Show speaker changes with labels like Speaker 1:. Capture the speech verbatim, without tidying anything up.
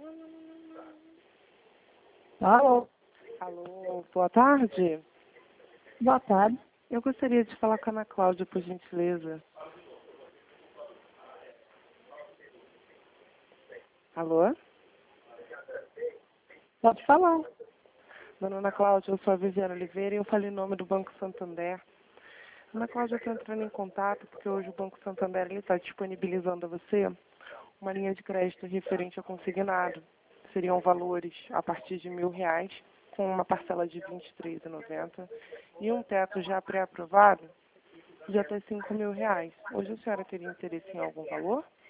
Speaker 1: Alô,
Speaker 2: Alô, boa tarde.
Speaker 1: boa tarde.
Speaker 2: Eu gostaria de falar com a Ana Cláudia, por gentileza. Alô?
Speaker 1: Pode falar.
Speaker 2: Dona Ana Cláudia, eu sou a Viviane Oliveira e eu falei em nome do Banco Santander. Ana Cláudia, eu estou entrando em contato porque hoje o Banco Santander está disponibilizando a você uma linha de crédito referente ao consignado. Seriam valores a partir de mil reais, com uma parcela de vinte e três reais e noventa centavos e um teto já pré-aprovado de até cinco mil reais. Hoje a senhora teria interesse em algum valor?